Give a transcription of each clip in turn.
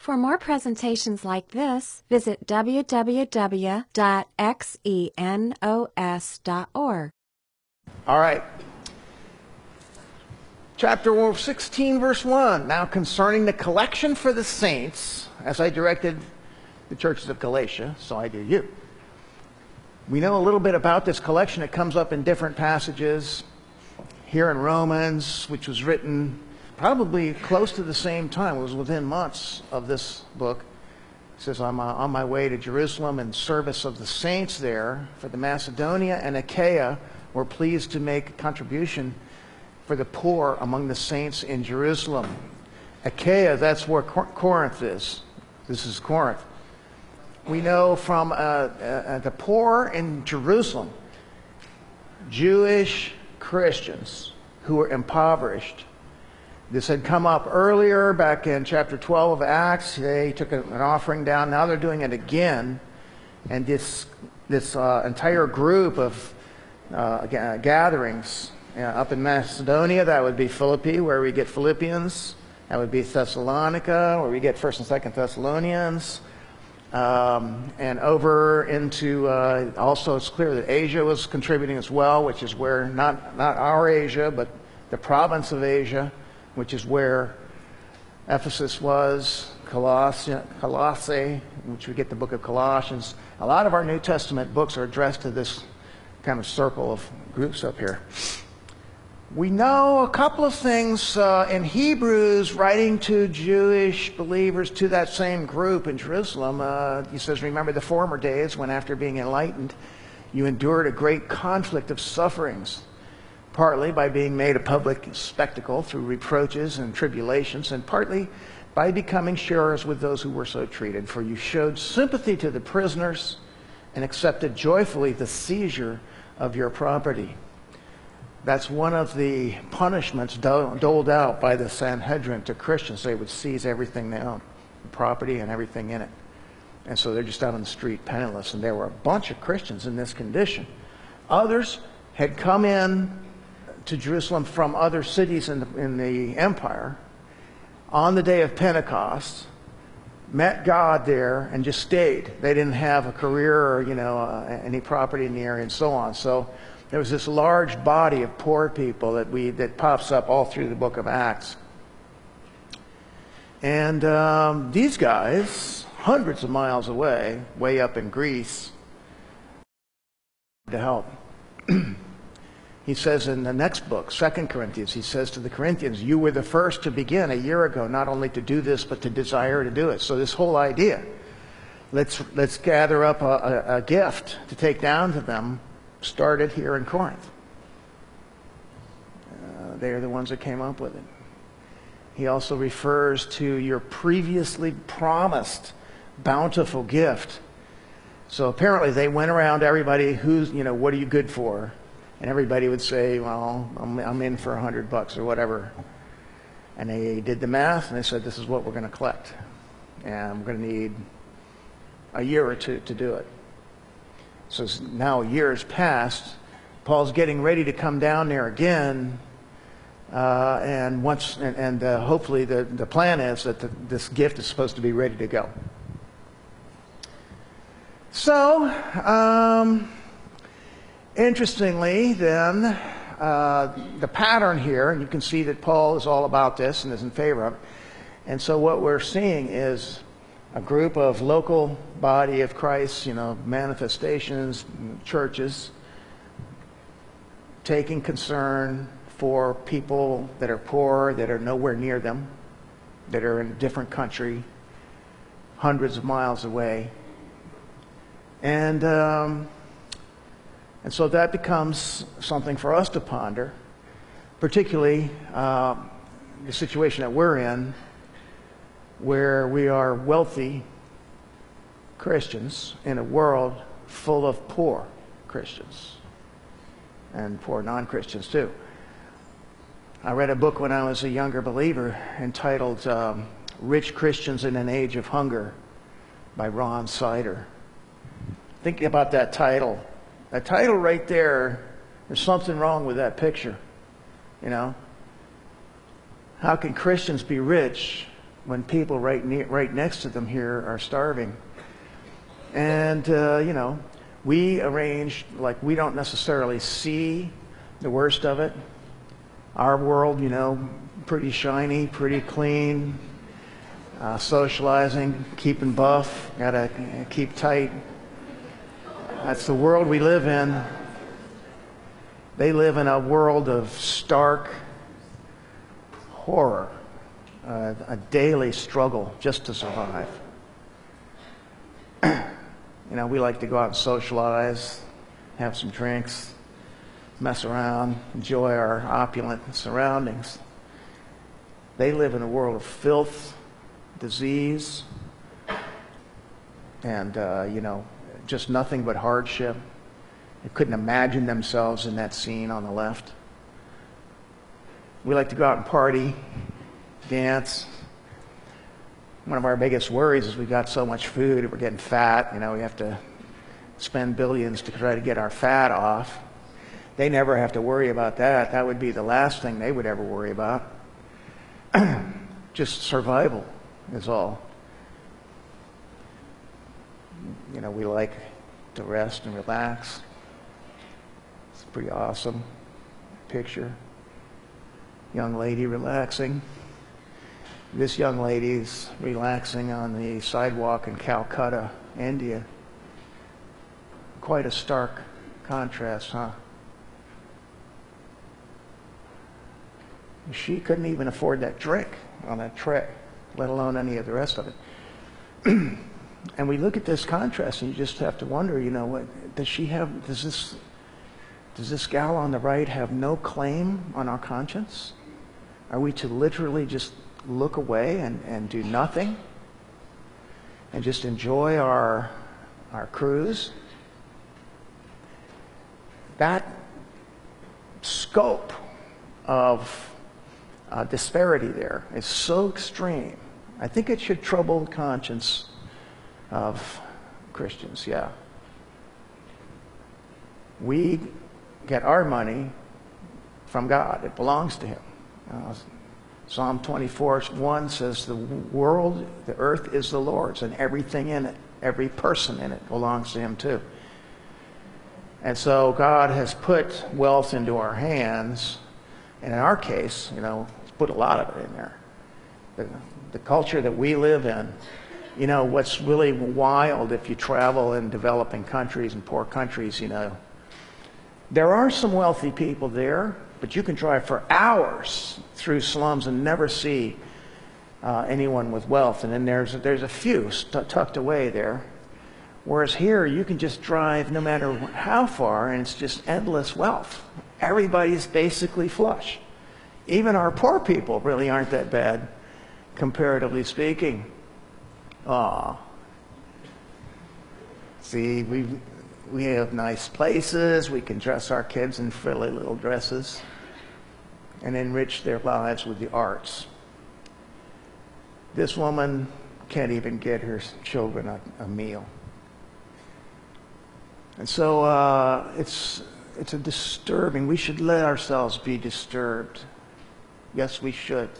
For more presentations like this, visit www.xenos.org. All right. Chapter 16, verse 1. Now concerning the collection for the saints, as I directed the churches of Galatia, so I do you. We know a little bit about this collection. It comes up in different passages. Here in Romans, which was written probably close to the same time. It was within months of this book. It says, I'm on my way to Jerusalem in service of the saints there. For the Macedonia and Achaia were pleased to make a contribution for the poor among the saints in Jerusalem. Achaia, that's where Corinth is. This is Corinth. We know from the poor in Jerusalem, Jewish Christians who were impoverished. This had come up earlier back in chapter 12 of Acts. They took an offering down. Now they're doing it again. And this entire group of gatherings up in Macedonia, that would be Philippi, where we get Philippians. That would be Thessalonica, where we get 1st and 2nd Thessalonians. And over into, also it's clear that Asia was contributing as well, which is where, not our Asia, but the province of Asia, which is where Ephesus was, Colossae, which we get the book of Colossians. A lot of our New Testament books are addressed to this kind of circle of groups up here. We know a couple of things in Hebrews, writing to Jewish believers, to that same group in Jerusalem. He says, remember the former days when after being enlightened, you endured a great conflict of sufferings, partly by being made a public spectacle through reproaches and tribulations, and partly by becoming sharers with those who were so treated. For you showed sympathy to the prisoners and accepted joyfully the seizure of your property. That's one of the punishments doled out by the Sanhedrin to Christians. They would seize everything they owned, the property and everything in it. And so they're just out on the street penniless. And there were a bunch of Christians in this condition. Others had come in to Jerusalem from other cities in the empire on the day of Pentecost, met God there, and just stayed. They didn't have a career or any property in the area and so on. So there was this large body of poor people that pops up all through the book of Acts. And these guys, hundreds of miles away, way up in Greece, to help. He says in the next book, 2 Corinthians, he says to the Corinthians, you were the first to begin a year ago, not only to do this, but to desire to do it. So this whole idea, let's gather up a gift to take down to them, started here in Corinth. They're the ones that came up with it. He also refers to your previously promised bountiful gift. So apparently they went around to everybody, what are you good for? And everybody would say, well, I'm in for $100 or whatever. And they did the math and they said, this is what we're going to collect. And we're going to need a year or two to do it. So now years passed. Paul's getting ready to come down there again. And hopefully the plan is that this gift is supposed to be ready to go. So, interestingly, then, the pattern here, and you can see that Paul is all about this and is in favor of it. And so what we're seeing is a group of local body of Christ, manifestations, churches, taking concern for people that are poor, that are nowhere near them, that are in a different country, hundreds of miles away. And so that becomes something for us to ponder, particularly the situation that we're in, where we are wealthy Christians in a world full of poor Christians and poor non-Christians too. I read a book when I was a younger believer entitled Rich Christians in an Age of Hunger by Ron Sider. Think about that title. That title right there, there's something wrong with that picture. How can Christians be rich when people right next to them here are starving. And, we arranged, like, we don't necessarily see the worst of it. Our world, pretty shiny, pretty clean, socializing, keeping buff, gotta keep tight. That's the world we live in. They live in a world of stark horror, a daily struggle just to survive. We like to go out and socialize, have some drinks, mess around, enjoy our opulent surroundings. They live in a world of filth, disease, and, just nothing but hardship. They couldn't imagine themselves in that scene on the left. We like to go out and party, dance. One of our biggest worries is we've got so much food, we're getting fat. We have to spend billions to try to get our fat off. They never have to worry about that. That would be the last thing they would ever worry about. Just survival is all. We like to rest and relax. It's a pretty awesome picture. Young lady relaxing. This young lady's relaxing on the sidewalk in Calcutta, India. Quite a stark contrast, huh? She couldn't even afford that drink on that tray, let alone any of the rest of it. And we look at this contrast, and you just have to wonder, what does she have? Does this gal on the right have no claim on our conscience? Are we to literally just look away and do nothing and just enjoy our cruise? That scope of disparity there is so extreme. I think it should trouble the conscience of Christians, yeah. We get our money from God. It belongs to Him. Psalm 24:1 says, the earth is the Lord's, and everything in it, every person in it belongs to Him too. And so God has put wealth into our hands, and in our case, put a lot of it in there. The culture that we live in, what's really wild if you travel in developing countries and poor countries, there are some wealthy people there, but you can drive for hours through slums and never see anyone with wealth. And then there's a few tucked away there. Whereas here, you can just drive no matter how far, and it's just endless wealth. Everybody's basically flush. Even our poor people really aren't that bad, comparatively speaking. See, we have nice places. We can dress our kids in frilly little dresses and enrich their lives with the arts. This woman can't even get her children a meal. And so it's a disturbing. We should let ourselves be disturbed. Yes, we should.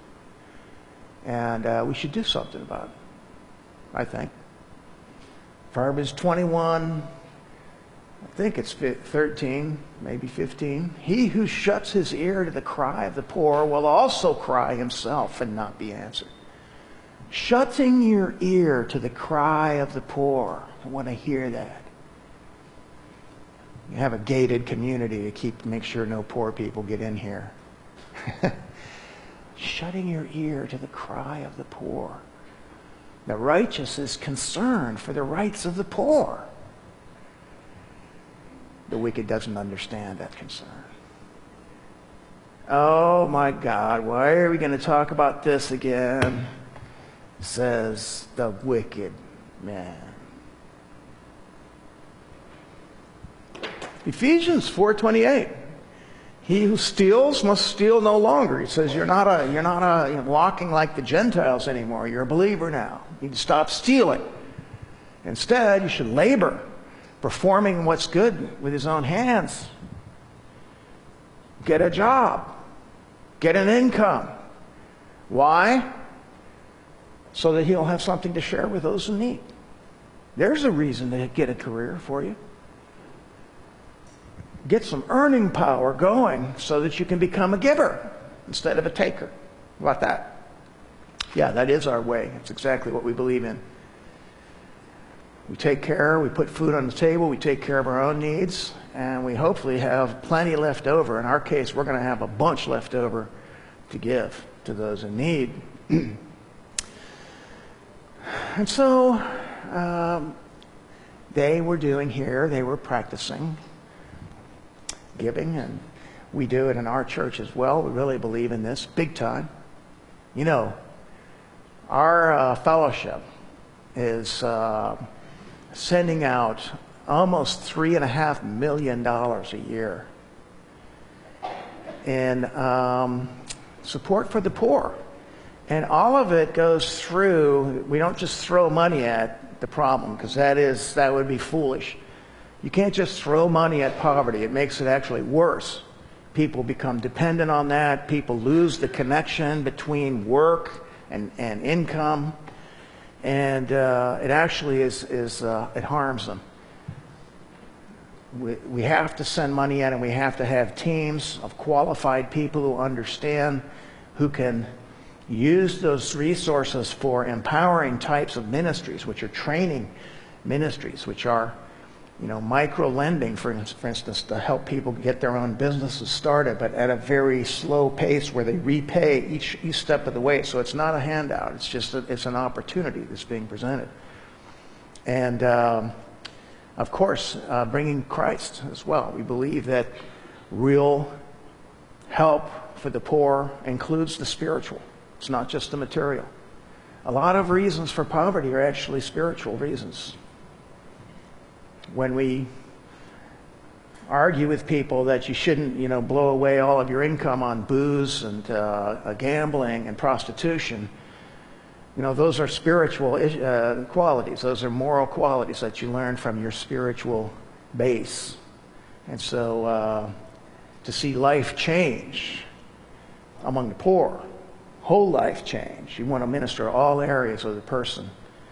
And we should do something about it, I think. Proverbs 21, I think it's 13, maybe 15. He who shuts his ear to the cry of the poor will also cry himself and not be answered. Shutting your ear to the cry of the poor. I want to hear that. You have a gated community to make sure no poor people get in here. Shutting your ear to the cry of the poor. The righteous is concerned for the rights of the poor. The wicked doesn't understand that concern. Oh my God, why are we going to talk about this again? Says the wicked man. Ephesians 4:28. He who steals must steal no longer. He says you're not walking like the Gentiles anymore. You're a believer now. You can stop stealing. Instead, you should labor, performing what's good with his own hands. Get a job. Get an income. Why? so that he'll have something to share with those in need. There's a reason to get a career for you. Get some earning power going so that you can become a giver instead of a taker. How about that? Yeah, that is our way. It's exactly what we believe in. We take care, we put food on the table, we take care of our own needs, and we hopefully have plenty left over. In our case, we're going to have a bunch left over to give to those in need. And so they were doing here, they were practicing giving, and we do it in our church as well. We really believe in this big time. You know, our fellowship is sending out almost $3.5 million a year in support for the poor. And all of it goes through, we don't just throw money at the problem, because that would be foolish. You can't just throw money at poverty. It makes it actually worse. People become dependent on that. People lose the connection between work and income. And it actually it harms them. We have to send money out, and we have to have teams of qualified people who understand, who can use those resources for empowering types of ministries, which are training ministries, which are, micro lending, for instance, to help people get their own businesses started, but at a very slow pace where they repay each step of the way. So it's not a handout. It's just it's an opportunity that's being presented. And of course, bringing Christ as well. We believe that real help for the poor includes the spiritual. It's not just the material. A lot of reasons for poverty are actually spiritual reasons. When we argue with people that you shouldn't, blow away all of your income on booze and gambling and prostitution, those are spiritual qualities. Those are moral qualities that you learn from your spiritual base. And so to see life change among the poor, whole life change, you want to minister all areas of the person.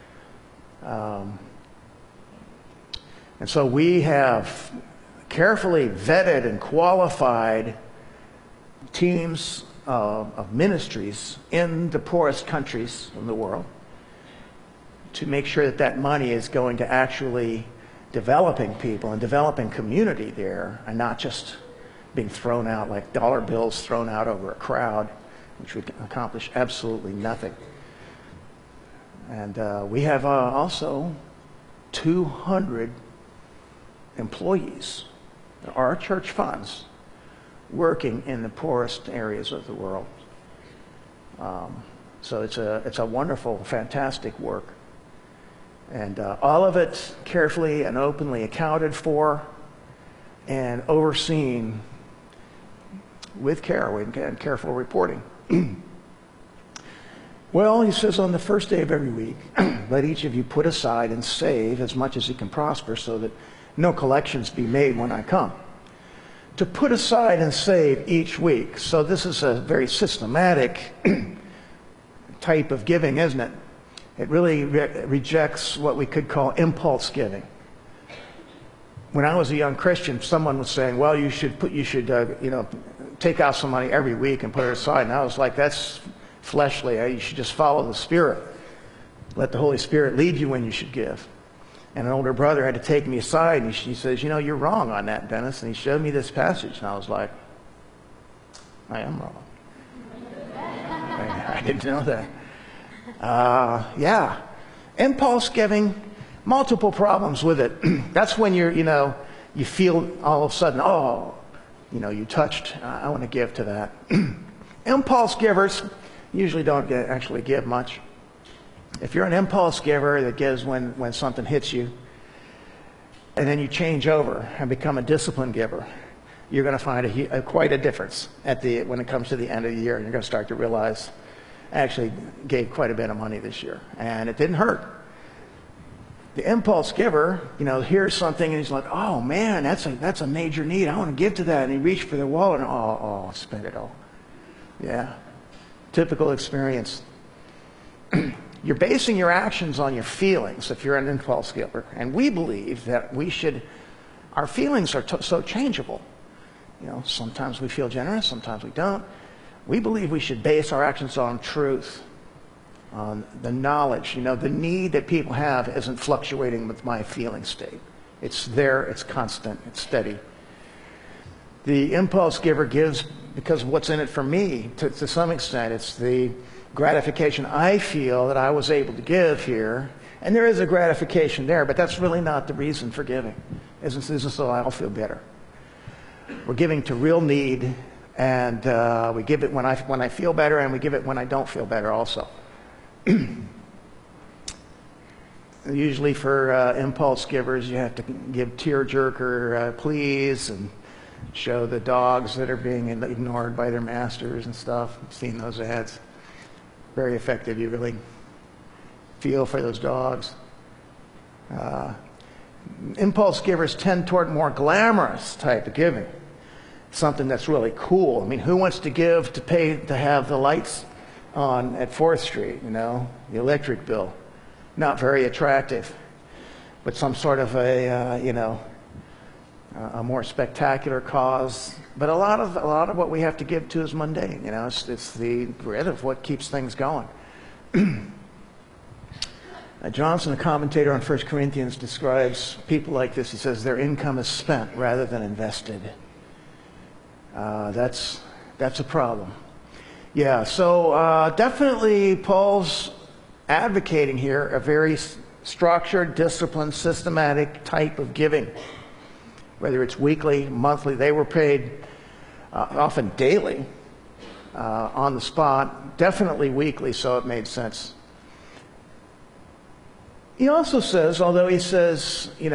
And so we have carefully vetted and qualified teams of ministries in the poorest countries in the world to make sure that money is going to actually developing people and developing community there, and not just being thrown out like dollar bills thrown out over a crowd, which would accomplish absolutely nothing. And we have also 200 employees, our church funds, working in the poorest areas of the world. So it's a wonderful, fantastic work. And all of it carefully and openly accounted for and overseen with care and careful reporting. Well, he says, on the first day of every week, let each of you put aside and save as much as he can prosper, so that no collections be made when I come. To put aside and save each week. So this is a very systematic type of giving, isn't it? It really rejects what we could call impulse giving. When I was a young Christian, someone was saying, well, you should take out some money every week and put it aside. And I was like, that's fleshly. You should just follow the Spirit. Let the Holy Spirit lead you when you should give. And an older brother had to take me aside, and he says, you're wrong on that, Dennis. And he showed me this passage, and I was like, I am wrong. I didn't know that. Yeah. Impulse giving, multiple problems with it. That's when you feel all of a sudden, you touched, I want to give to that. Impulse givers usually don't actually give much. If you're an impulse giver that gives when something hits you, and then you change over and become a disciplined giver, you're going to find quite a difference when it comes to the end of the year. And you're going to start to realize, I actually gave quite a bit of money this year, and it didn't hurt. The impulse giver, hears something and he's like, oh man, that's a major need. I want to give to that. And he reached for the wallet and spend it all. Yeah. Typical experience. You're basing your actions on your feelings if you're an impulse giver. And we believe that our feelings are so changeable. Sometimes we feel generous, sometimes we don't. We believe we should base our actions on truth, on the knowledge. The need that people have isn't fluctuating with my feeling state. It's there, it's constant, it's steady. The impulse giver gives because of what's in it for me, to some extent. It's the gratification I feel that I was able to give here. And there is a gratification there, but that's really not the reason for giving. Isn't so I'll feel better. We're giving to real need, and we give it when I feel better, and we give it when I don't feel better also. Usually for impulse givers, you have to give tearjerker please and show the dogs that are being ignored by their masters and stuff. I've seen those ads. Very effective. You really feel for those dogs. Impulse givers tend toward more glamorous type of giving. Something that's really cool. I mean, who wants to give to pay to have the lights on at 4th Street, the electric bill? Not very attractive. But some sort of a more spectacular cause. But a lot of what we have to give to is mundane. It's the grit of what keeps things going. Johnson, a commentator on 1 Corinthians, describes people like this. He says their income is spent rather than invested. That's a problem. Yeah, so definitely Paul's advocating here a very structured, disciplined, systematic type of giving. Whether it's weekly, monthly, they were paid often daily, on the spot, definitely weekly, so it made sense. He also says, although he says, he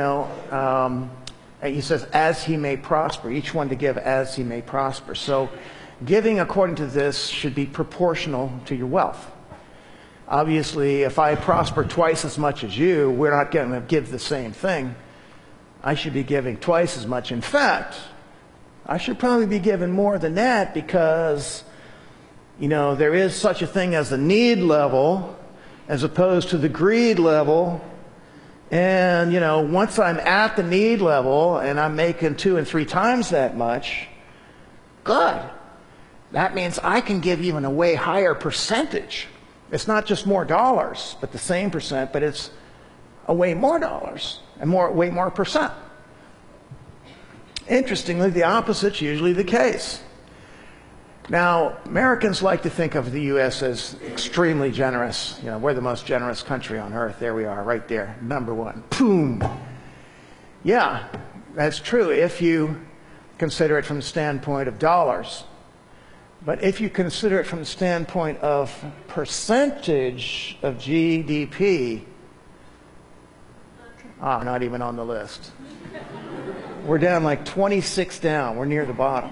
says, as he may prosper, each one to give as he may prosper. So giving according to this should be proportional to your wealth. Obviously, if I prosper twice as much as you, we're not going to give the same thing. I should be giving twice as much. In fact, I should probably be giving more than that because, there is such a thing as the need level as opposed to the greed level. And, once I'm at the need level and I'm making 2 and 3 times that much, good. That means I can give even a way higher percentage. It's not just more dollars, but the same percent, but it's a way more dollars and way more percent. Interestingly, the opposite's usually the case. Now, Americans like to think of the U.S. as extremely generous. We're the most generous country on earth. There we are, right there, number 1. Boom. Yeah, that's true if you consider it from the standpoint of dollars. But if you consider it from the standpoint of percentage of GDP, not even on the list. We're down like 26 down. We're near the bottom.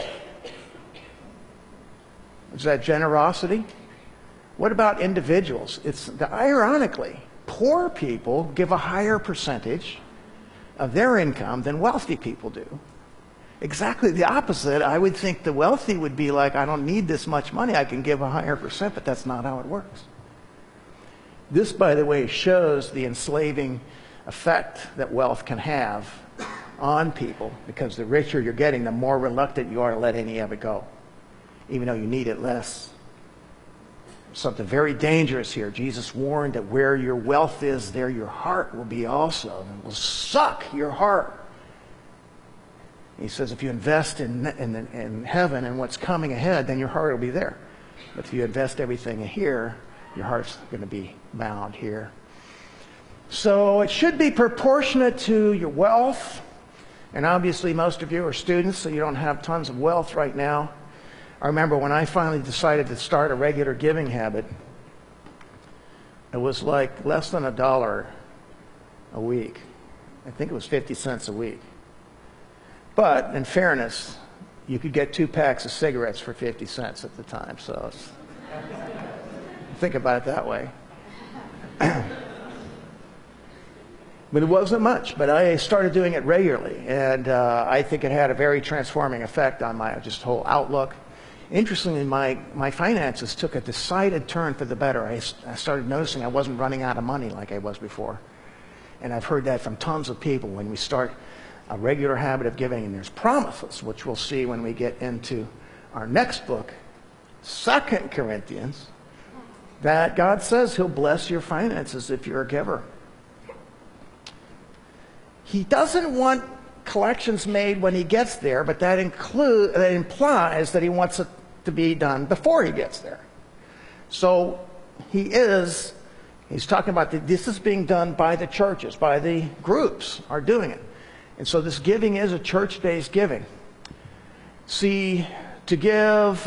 Is that generosity? What about individuals? Ironically, poor people give a higher percentage of their income than wealthy people do. Exactly the opposite. I would think the wealthy would be like, I don't need this much money. I can give a higher percent, but that's not how it works. This, by the way, shows the enslaving effect that wealth can have on people, because the richer you're getting, the more reluctant you are to let any of it go, even though you need it less. Something very dangerous here. Jesus warned that where your wealth is, there your heart will be also. It will suck your heart. He says if you invest in heaven and what's coming ahead, then your heart will be there. But if you invest everything here, your heart's going to be bound here. So it should be proportionate to your wealth. And obviously most of you are students, so you don't have tons of wealth right now. I remember when I finally decided to start a regular giving habit, it was like less than $1 a week. I think it was 50 cents a week. But in fairness, you could get 2 packs of cigarettes for 50 cents at the time. So think about it that way. But it wasn't much. But I started doing it regularly. And I think it had a very transforming effect on my just whole outlook. Interestingly, my finances took a decided turn for the better. I started noticing I wasn't running out of money like I was before. And I've heard that from tons of people. When we start a regular habit of giving, and there's promises, which we'll see when we get into our next book, 2 Corinthians, that God says he'll bless your finances if you're a giver. He doesn't want collections made when he gets there, but that implies that he wants it to be done before he gets there. So he's talking about this is being done by the churches, by the groups are doing it. And so this giving is a church-based giving. See, to give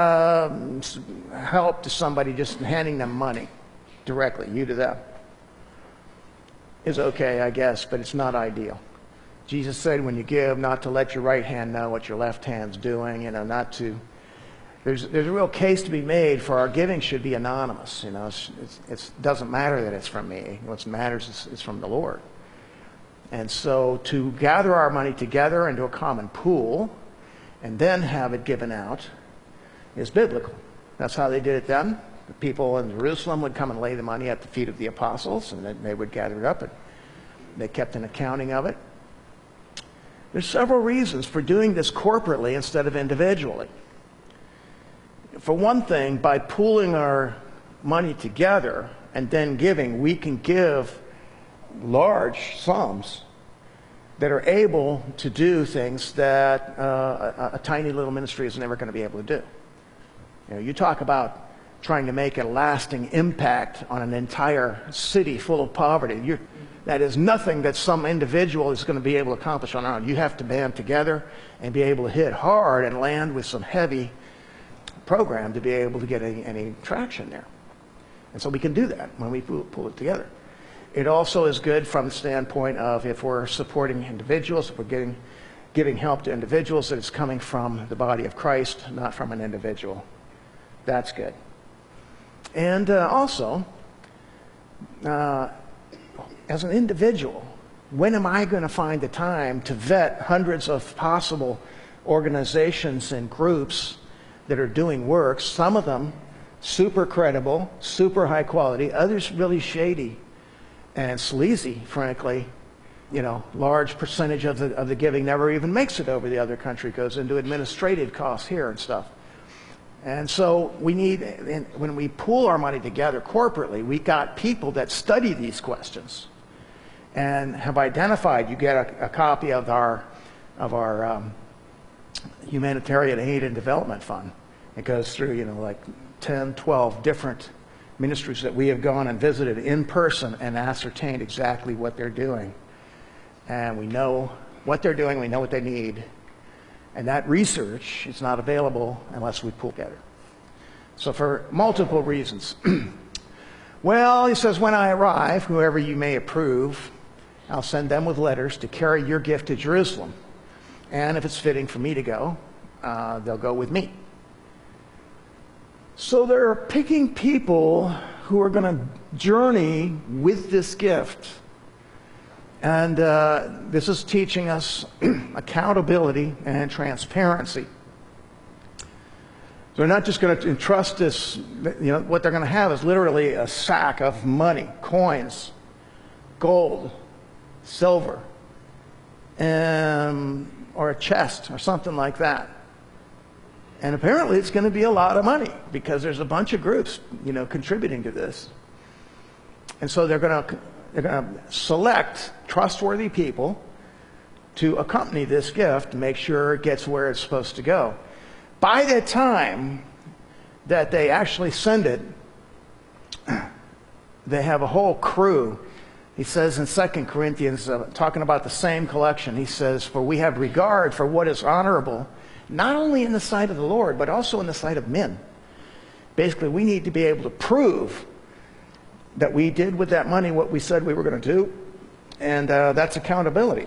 help to somebody, just handing them money directly, you to them, is okay, I guess, but it's not ideal. Jesus said when you give, not to let your right hand know what your left hand's doing, not to. There's a real case to be made for our giving should be anonymous. It doesn't matter that it's from me. What matters is from the Lord. And so to gather our money together into a common pool and then have it given out is biblical. That's how they did it then. The people in Jerusalem would come and lay the money at the feet of the apostles, and then they would gather it up, and they kept an accounting of it. There's several reasons for doing this corporately instead of individually. For one thing, by pooling our money together and then giving, we can give large sums that are able to do things that a tiny little ministry is never going to be able to do. You talk about trying to make a lasting impact on an entire city full of poverty. That is nothing that some individual is going to be able to accomplish on their own. You have to band together and be able to hit hard and land with some heavy program to be able to get any traction there. And so we can do that when we pull it together. It also is good from the standpoint of if we're supporting individuals, if we're giving help to individuals, that it's coming from the body of Christ, not from an individual. That's good. And also, as an individual, when am I going to find the time to vet hundreds of possible organizations and groups that are doing work, some of them super credible, super high quality, others really shady and sleazy, frankly. Large percentage of the giving never even makes it over the other country, goes into administrative costs here and stuff. And so we need, when we pool our money together corporately, we got people that study these questions and have identified. You get a copy of our Humanitarian Aid and Development Fund. It goes through, like 10, 12 different ministries that we have gone and visited in person and ascertained exactly what they're doing. And we know what they're doing, we know what they need. And that research is not available unless we pool together. So for multiple reasons. Well, he says, when I arrive, whoever you may approve, I'll send them with letters to carry your gift to Jerusalem. And if it's fitting for me to go, they'll go with me. So they're picking people who are going to journey with this gift. And this is teaching us accountability and transparency. So they're not just going to entrust this, what they're going to have is literally a sack of money, coins, gold, silver, or a chest or something like that. And apparently it's going to be a lot of money because there's a bunch of groups, contributing to this. And so they're going to select trustworthy people to accompany this gift to make sure it gets where it's supposed to go. By the time that they actually send it, they have a whole crew. He says in 2 Corinthians, talking about the same collection, he says, for we have regard for what is honorable, not only in the sight of the Lord, but also in the sight of men. Basically, we need to be able to prove that we did with that money what we said we were going to do, and that's accountability.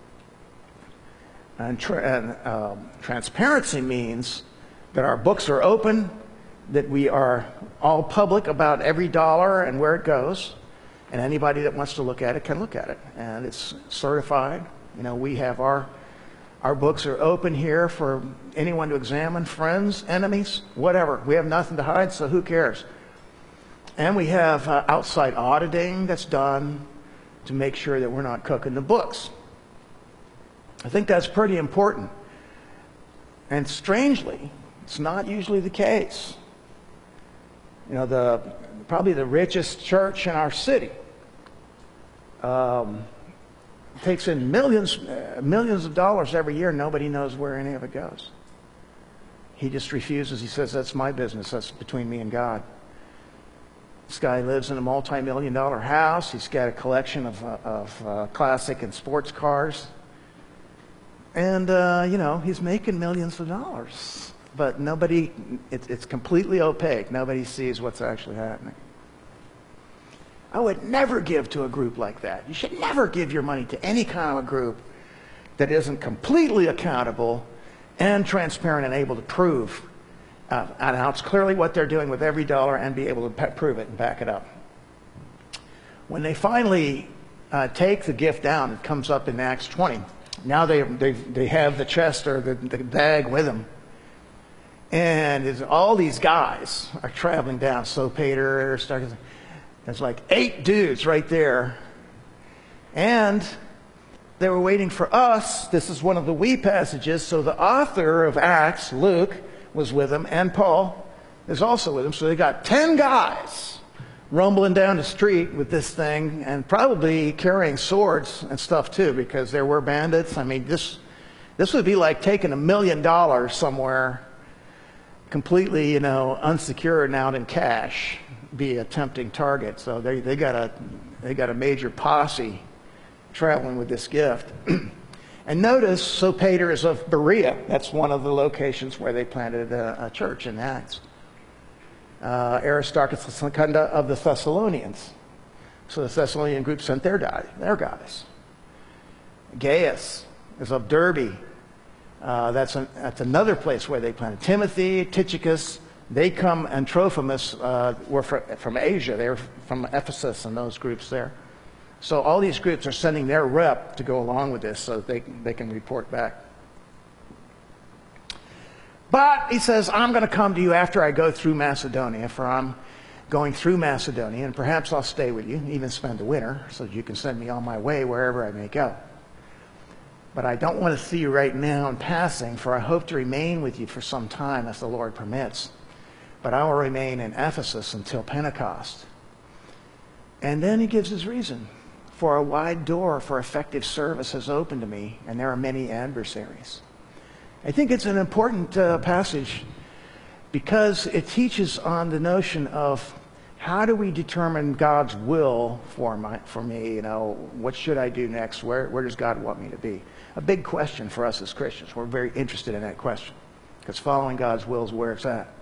And transparency means that our books are open, that we are all public about every dollar and where it goes, and anybody that wants to look at it can look at it. And it's certified. We have our Our books are open here for anyone to examine, friends, enemies, whatever. We have nothing to hide, so who cares? And we have outside auditing that's done to make sure that we're not cooking the books. I think that's pretty important. And strangely, it's not usually the case. You know, probably the richest church in our city takes in millions of dollars every year. Nobody knows where any of it goes. He just refuses. He says, that's my business. That's between me and God. This guy lives in a multi-million-dollar house. He's got a collection of classic and sports cars. And, you know, he's making millions of dollars. But nobody, it's completely opaque. Nobody sees what's actually happening. I would never give to a group like that. You should never give your money to any kind of a group that isn't completely accountable and transparent and able to prove announce clearly what they're doing with every dollar and be able to prove it and back it up. When they finally take the gift down, it comes up in Acts 20. Now they have the chest or the bag with them. And all these guys are traveling down. Sopater, there's like 8 dudes right there. And they were waiting for us. This is one of the we passages. So the author of Acts, Luke, was with them. And Paul is also with them. So they got 10 guys rumbling down the street with this thing and probably carrying swords and stuff too, because there were bandits. I mean, this would be like taking $1 million somewhere completely, you know, unsecured and out in cash. Be a tempting target. So they got a major posse traveling with this gift. And notice Sopater is of Berea. That's one of the locations where they planted a church in Acts. Aristarchus and Secunda of the Thessalonians. So the Thessalonian group sent their guys. Gaius is of Derbe. That's another place where they planted. Timothy, Tychicus, they come, and Trophimus were from Asia. They were from Ephesus and those groups there. So all these groups are sending their rep to go along with this so that they can report back. But he says, I'm going to come to you after I go through Macedonia, for I'm going through Macedonia, and perhaps I'll stay with you, even spend the winter, so that you can send me on my way wherever I may go. But I don't want to see you right now in passing, for I hope to remain with you for some time, as the Lord permits. But I will remain in Ephesus until Pentecost. And then he gives his reason. For a wide door for effective service has opened to me, and there are many adversaries. I think it's an important passage because it teaches on the notion of how do we determine God's will for me? You know, what should I do next? Where does God want me to be? A big question for us as Christians. We're very interested in that question because following God's will is where it's at.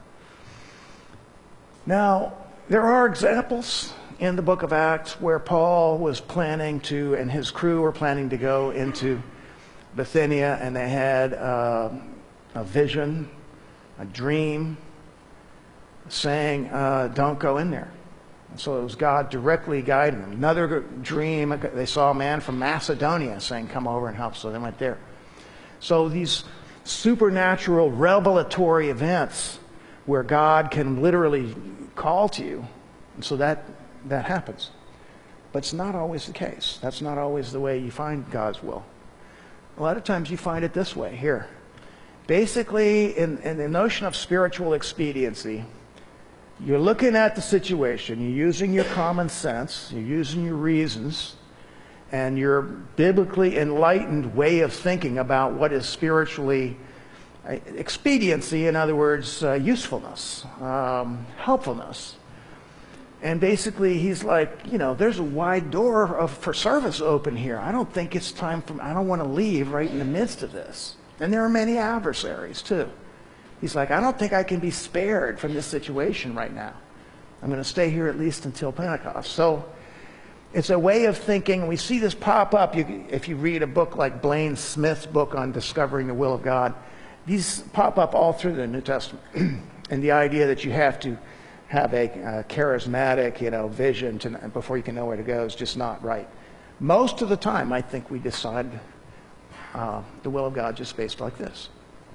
Now, there are examples in the book of Acts where Paul was planning to, and his crew were planning to go into Bithynia, and they had a vision, a dream, saying, don't go in there. And so it was God directly guiding them. Another dream, they saw a man from Macedonia saying, come over and help, so they went there. So these supernatural revelatory events where God can literally call to you, and so that happens. But it's not always the case. That's not always the way you find God's will. A lot of times you find it this way, here. Basically, in the notion of spiritual expediency, you're looking at the situation, you're using your common sense, you're using your reasons, and your biblically enlightened way of thinking about what is spiritually expediency, in other words, usefulness, helpfulness. And basically, he's like, you know, there's a wide door for service open here. I don't think it's time I don't want to leave right in the midst of this. And there are many adversaries, too. He's like, I don't think I can be spared from this situation right now. I'm going to stay here at least until Pentecost. So it's a way of thinking, and we see this pop up. If you read a book like Blaine Smith's book on discovering the will of God, these pop up all through the New Testament. And the idea that you have to have a charismatic, vision before you can know where to go is just not right. Most of the time, I think we decide the will of God just based like this.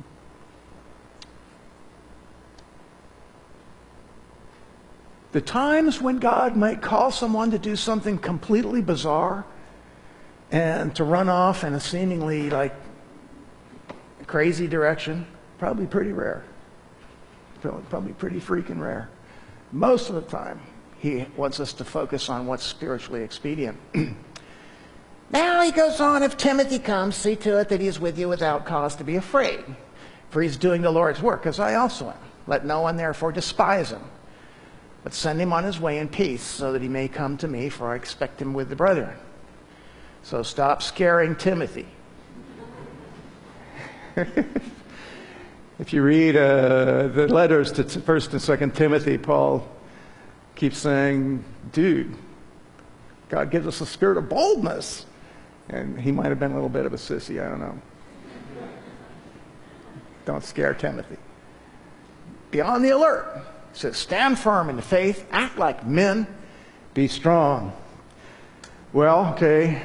The times when God might call someone to do something completely bizarre and to run off in a seemingly like crazy direction, probably pretty rare. Probably pretty freaking rare. Most of the time, he wants us to focus on what's spiritually expedient. Now he goes on, if Timothy comes, see to it that he is with you without cause to be afraid, for he's doing the Lord's work, as I also am. Let no one therefore despise him, but send him on his way in peace, so that he may come to me, for I expect him with the brethren. So stop scaring Timothy. If you read the letters to 1st and 2nd Timothy, Paul keeps saying, dude, God gives us a spirit of boldness. And he might have been a little bit of a sissy, I don't know. Don't scare Timothy. Be on the alert. He says, stand firm in the faith, act like men, be strong. Well, okay.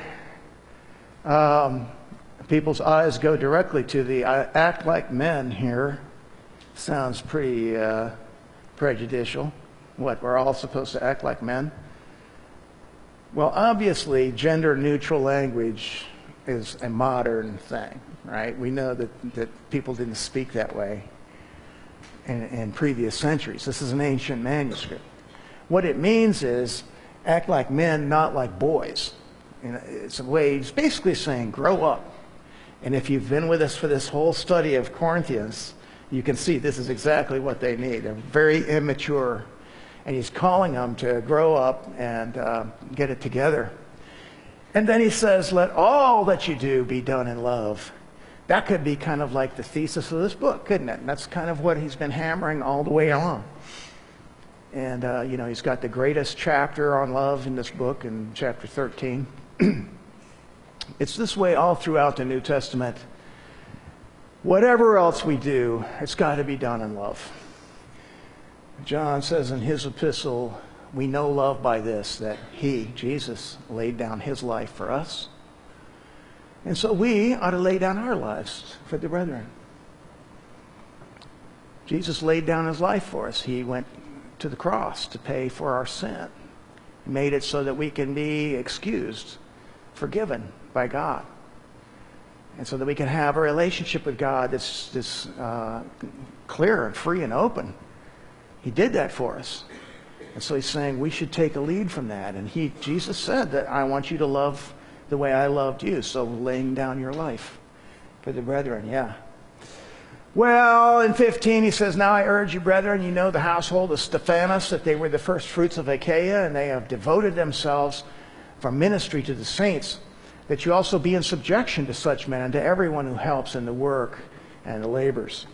People's eyes go directly to the act like men here. Sounds pretty prejudicial. What, we're all supposed to act like men? Well, obviously, gender-neutral language is a modern thing, right? We know that people didn't speak that way in previous centuries. This is an ancient manuscript. What it means is act like men, not like boys. You know, it's a way, it's basically saying grow up. And if you've been with us for this whole study of Corinthians, you can see this is exactly what they need. They're very immature. And he's calling them to grow up and get it together. And then he says, let all that you do be done in love. That could be kind of like the thesis of this book, couldn't it? And that's kind of what he's been hammering all the way along. And, he's got the greatest chapter on love in this book in chapter 13. It's this way all throughout the New Testament. Whatever else we do, it's got to be done in love. John says in his epistle, we know love by this, that he, Jesus, laid down his life for us. And so we ought to lay down our lives for the brethren. Jesus laid down his life for us. He went to the cross to pay for our sin. He made it so that we can be excused, forgiven by God. And so that we can have a relationship with God that's clear and free and open. He did that for us. And so he's saying we should take a lead from that. And Jesus said that I want you to love the way I loved you. So laying down your life for the brethren, yeah. Well, in 15 he says, now I urge you, brethren, you know the household of Stephanas, that they were the first fruits of Achaia, and they have devoted themselves for ministry to the saints, that you also be in subjection to such men and to everyone who helps in the work and the labors.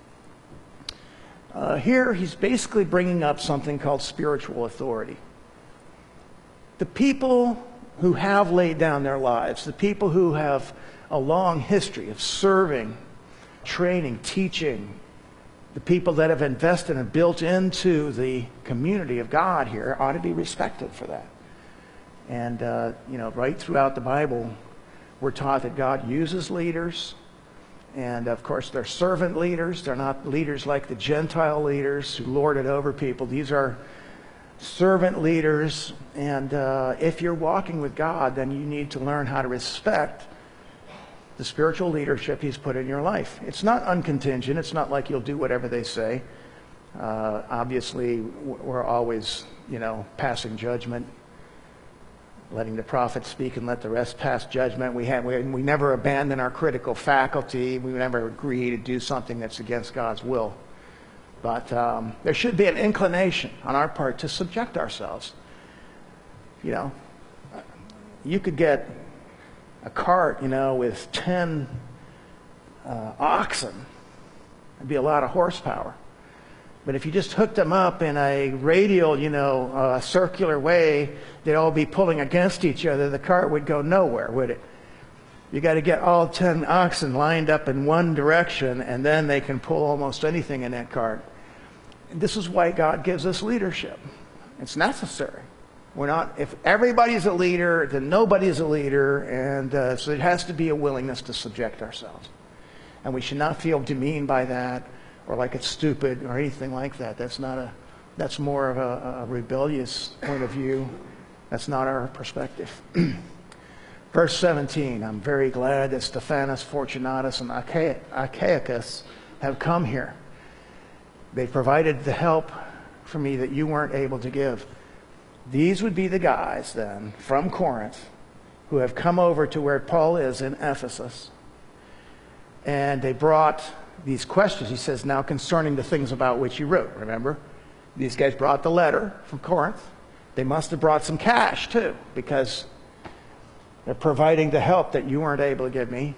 Here he's basically bringing up something called spiritual authority. The people who have laid down their lives, the people who have a long history of serving, training, teaching, the people that have invested and built into the community of God here ought to be respected for that. And, right throughout the Bible, we're taught that God uses leaders. And, of course, they're servant leaders. They're not leaders like the Gentile leaders who lord it over people. These are servant leaders. And if you're walking with God, then you need to learn how to respect the spiritual leadership he's put in your life. It's not uncontingent. It's not like you'll do whatever they say. Obviously, we're always, passing judgment, letting the prophet speak and let the rest pass judgment. We never abandon our critical faculty. We never agree to do something that's against God's will. But there should be an inclination on our part to subject ourselves. You could get a cart, with 10 oxen. It'd be a lot of horsepower. But if you just hooked them up in a radial, circular way, they'd all be pulling against each other. The cart would go nowhere, would it? You got to get all 10 oxen lined up in one direction, and then they can pull almost anything in that cart. And this is why God gives us leadership. It's necessary. We're not, if everybody's a leader, then nobody's a leader, and so it has to be a willingness to subject ourselves. And we should not feel demeaned by that, or like it's stupid, or anything like that. That's more of a rebellious point of view. That's not our perspective. Verse 17, I'm very glad that Stephanas, Fortunatus, and Achaicus have come here. They provided the help for me that you weren't able to give. These would be the guys then from Corinth who have come over to where Paul is in Ephesus. And they brought these questions. He says, now concerning the things about which you wrote. Remember, these guys brought the letter from Corinth. They must have brought some cash too, because they're providing the help that you weren't able to give me.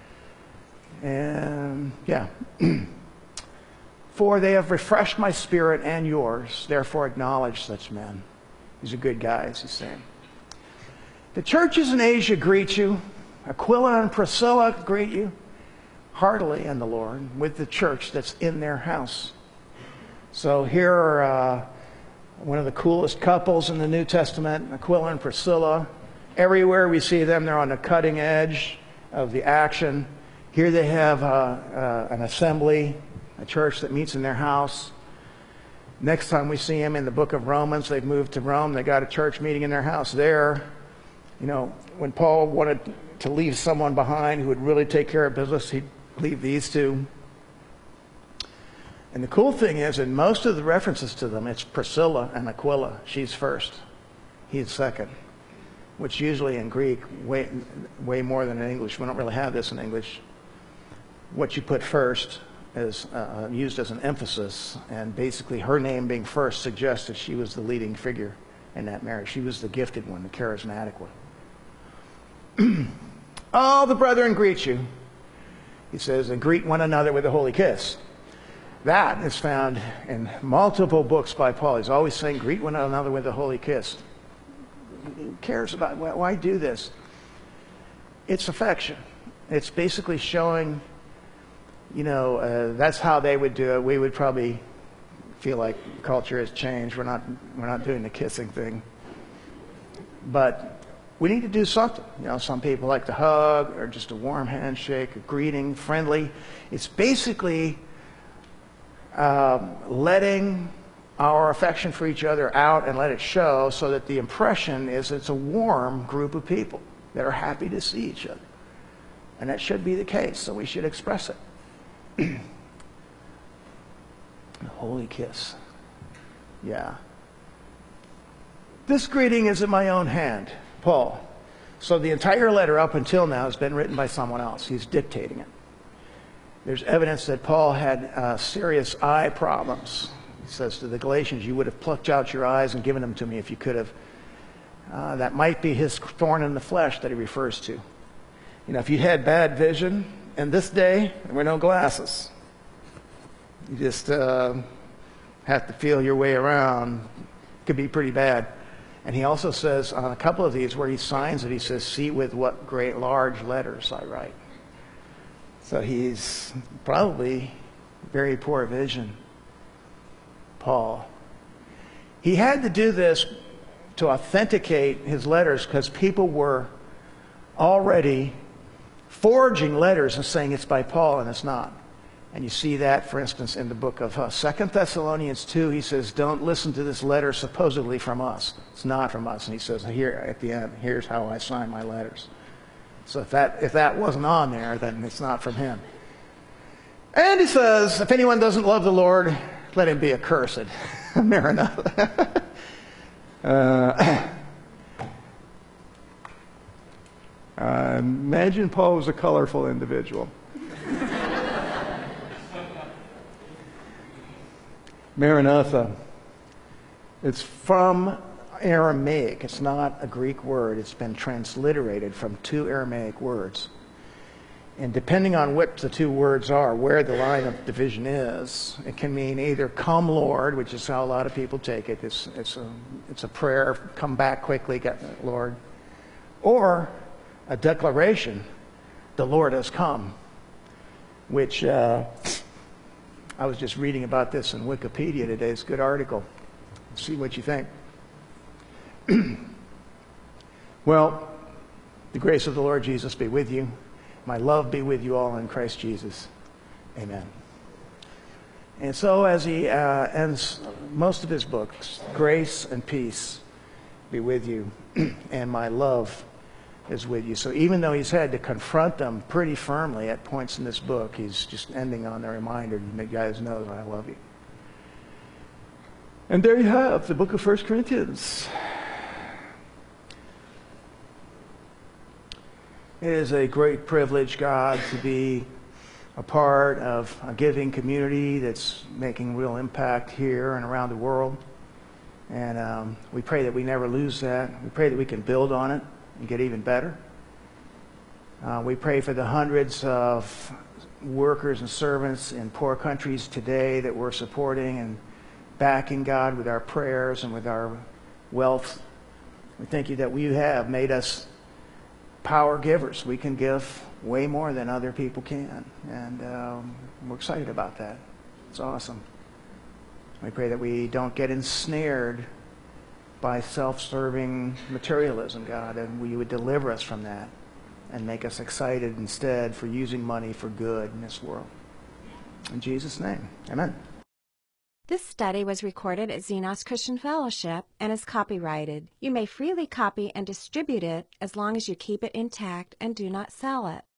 And yeah. For they have refreshed my spirit and yours. Therefore acknowledge such men. These are good guys, he's saying. The churches in Asia greet you. Aquila and Priscilla greet you heartily in the Lord with the church that's in their house. So here are one of the coolest couples in the New Testament, Aquila and Priscilla. Everywhere we see them, they're on the cutting edge of the action. Here they have an assembly, a church that meets in their house. Next time we see them in the book of Romans, they've moved to Rome. They got a church meeting in their house there. You know, when Paul wanted to leave someone behind who would really take care of business, he'd leave these two. And the cool thing is, in most of the references to them, it's Priscilla and Aquila. She's first. He's second. Which usually in Greek, way more than in English. We don't really have this in English. What you put first is used as an emphasis, and basically her name being first suggests that she was the leading figure in that marriage. She was the gifted one, the charismatic one. All the brethren greet you. He says, and greet one another with a holy kiss. That is found in multiple books by Paul. He's always saying, greet one another with a holy kiss. Who cares about, why do this? It's affection. It's basically showing, that's how they would do it. We would probably feel like culture has changed. We're not doing the kissing thing. But we need to do something. Some people like to hug, or just a warm handshake, a greeting, friendly. It's basically letting our affection for each other out and let it show, so that the impression is it's a warm group of people that are happy to see each other. And that should be the case, so we should express it. A holy kiss. Yeah. This greeting is in my own hand, Paul. So the entire letter up until now has been written by someone else. He's dictating it. There's evidence that Paul had serious eye problems. He says to the Galatians, you would have plucked out your eyes and given them to me if you could have. That might be his thorn in the flesh that he refers to. If you had bad vision, and this day, there were no glasses. You just have to feel your way around. It could be pretty bad. And he also says on a couple of these where he signs it, he says, see with what great large letters I write. So he's probably very poor vision. Paul. He had to do this to authenticate his letters, because people were already forging letters and saying it's by Paul, and it's not. And you see that, for instance, in the book of 2 Thessalonians 2. He says, don't listen to this letter supposedly from us. It's not from us. And he says, here at the end, here's how I sign my letters. So if that wasn't on there, then it's not from him. And he says, if anyone doesn't love the Lord, let him be accursed. Maranatha. Imagine Paul was a colorful individual. Maranatha. It's from Aramaic. It's not a Greek word. It's been transliterated from two Aramaic words. And depending on what the two words are, where the line of division is, it can mean either come Lord, which is how a lot of people take it. It's a prayer, come back quickly, Lord. Or a declaration, the Lord has come, which I was just reading about this in Wikipedia today. It's a good article. See what you think. Well, the grace of the Lord Jesus be with you. My love be with you all in Christ Jesus. Amen. And so as he ends most of his books, grace and peace be with you, and my love is with you. So even though he's had to confront them pretty firmly at points in this book, he's just ending on the reminder, you guys know that I love you. And there you have the book of 1 Corinthians. It is a great privilege, God, to be a part of a giving community that's making real impact here and around the world. And we pray that we never lose that. We pray that we can build on it and get even better. We pray for the hundreds of workers and servants in poor countries today that we're supporting and backing, God, with our prayers and with our wealth. We thank you that you have made us power givers. We can give way more than other people can. And we're excited about that. It's awesome. We pray that we don't get ensnared by self-serving materialism, God, and you would deliver us from that and make us excited instead for using money for good in this world. In Jesus' name, amen. This study was recorded at Xenos Christian Fellowship and is copyrighted. You may freely copy and distribute it as long as you keep it intact and do not sell it.